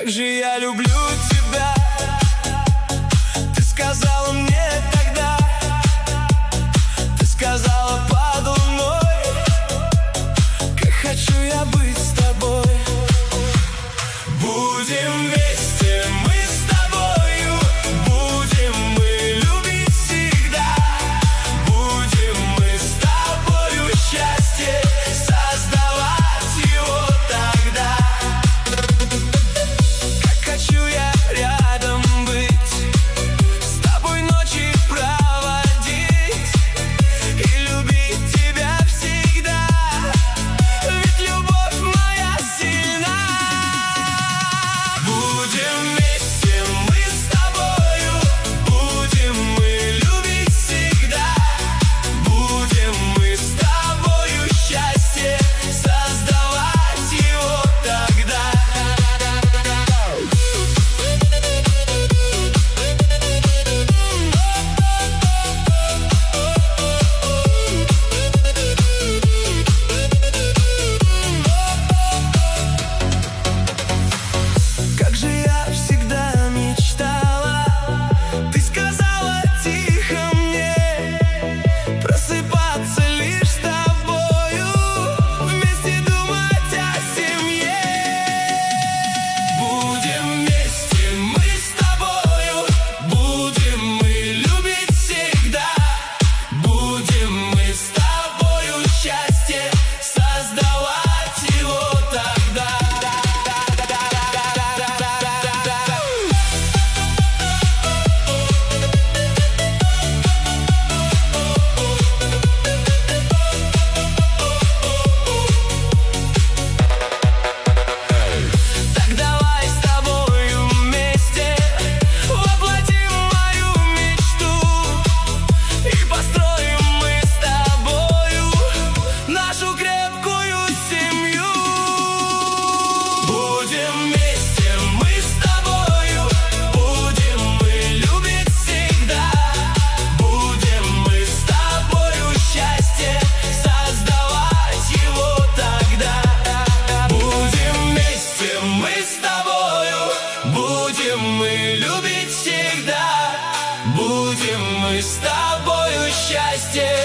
же я люблю тебя, ты сказала мне тогда, ты сказала под луной, как хочу я быть с тобой. Будем вместе мы с тобою, будем мы любить всегда, будем мы с тобою счастье создавать его тогда. Как хочу я рядом быть, с тобой ночи проводить и любить тебя всегда, ведь любовь моя сильна. Будем вместе мы с тобою, будем мы любить всегда, будем мы с тобою счастье создавать его тогда. Как же я всегда мечтала, ты сказала тихо мне, просыпаться лишь с тобою, вместе думать о семье. Будем вместе мы с тобою, будем мы любить всегда, будем мы с тобою счастье создавать его тогда. Так давай с тобою вместе воплотим мою мечту и построим мы с тобою нашу крепкую семью. Будем вместе мы с тобою, будем мы любить всегда, будем мы с тобою счастье создавать его тогда. Будем вместе мы с тобою, будем мы любить всегда, будем мы с тобою счастье